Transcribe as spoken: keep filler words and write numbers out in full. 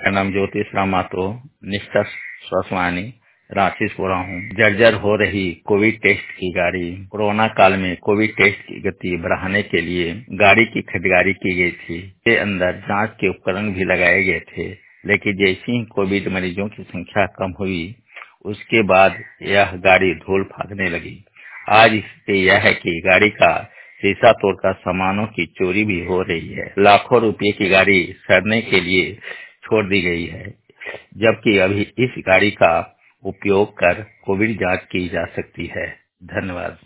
मेरा नाम ज्योतिष राम मातो, निष्ठा स्वास्थ्यवाणी, रांची से बोल रहा हूँ। जर्जर हो रही कोविड टेस्ट की गाड़ी। कोरोना काल में कोविड टेस्ट की गति बढ़ाने के लिए गाड़ी की खरीदारी की गई थी। इसके अंदर जांच के उपकरण भी लगाए गए थे, लेकिन जैसे ही कोविड मरीजों की संख्या कम हुई, उसके बाद यह गाड़ी धूल भागने लगी। आज स्थिति यह है कि गाड़ी का शीशा तोड़कर सामानों की चोरी भी हो रही है। लाखों रुपए की गाड़ी सड़ने के लिए छोड़ दी गई है, जबकि अभी इस गाड़ी का उपयोग कर कोविड जांच की जा सकती है। धन्यवाद।